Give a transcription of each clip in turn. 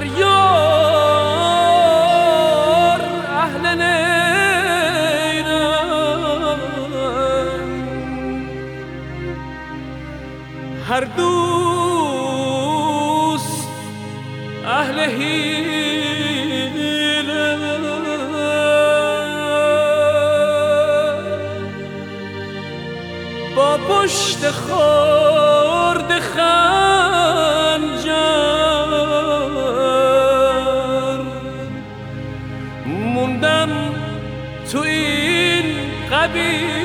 هر یار اهل نیرم، هر دوست اهل حیله، با پشت خورد خنجر موندم تو این قبیله.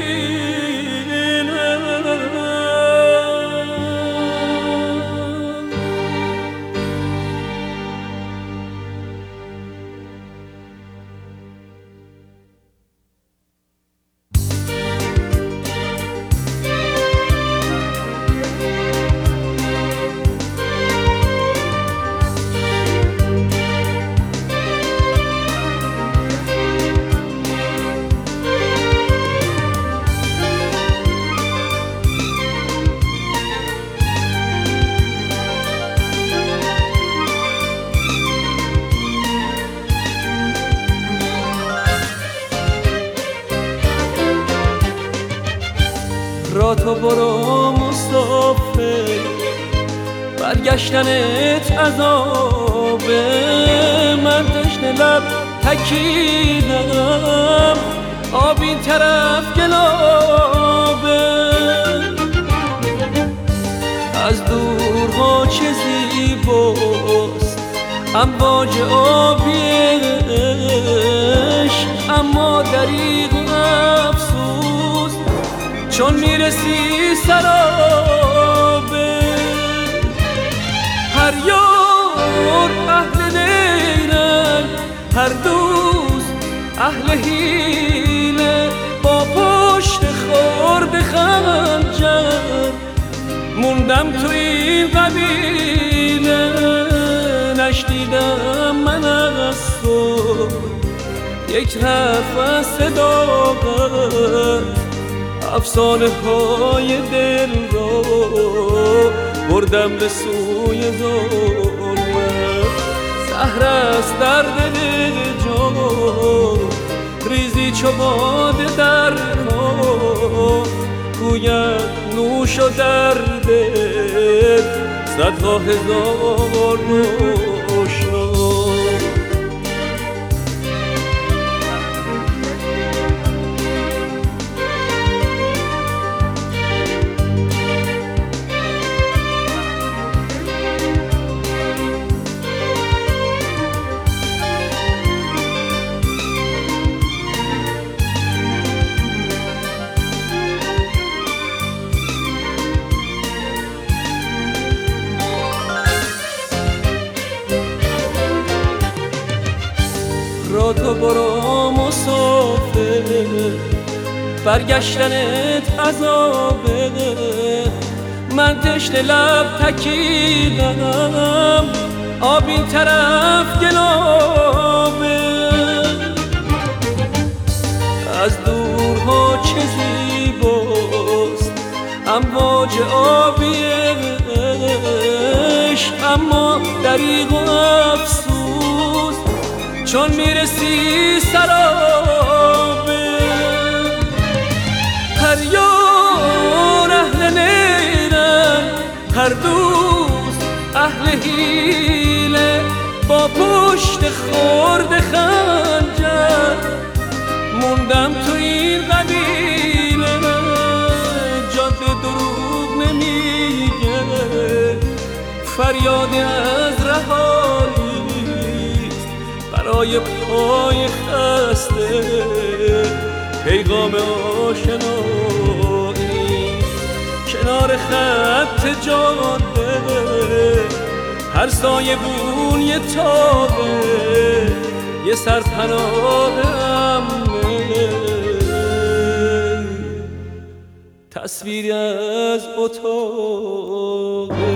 را تو برو مسافر، برگشتنت عذابه، من تشنه لب تکیدم، آب این طرف گلابه. از دورها چه زیباست امواج آبیش، اما دریغ و افسوس چون میرسی سرابه. هر یار اهل نیرن، هر دوست اهل حیله، با پشت خورد خنجر موندم تو این قبیله. نشنیدم من از تو یک نفس صداقت، افسانه های دل رو بردم به سوی ظلمت. زهر است در دل جان، ریزی چو باده در کار، گوید نوش و دردت صدها هزار روشنا. را تو برو مسافر، برگشتنت عذابه، من تشنه لب تکیدم، آب این طرف گلابه. از دورها چه زیباست امواج آبیش، اما دریغ و افسوس چون میرسی سرابه. هر یار اهل نیرن، هر دوست اهل حیله، با پشت خورد خنجر موندم تو این قبیله. جاده دروغ نمیگه، فریادی از رهایی برای پای خسته، پیغام آشنایی کنار خط جاده، هر سایه بون یه تابه، یه سرپناه امنه، تصویری از اتاق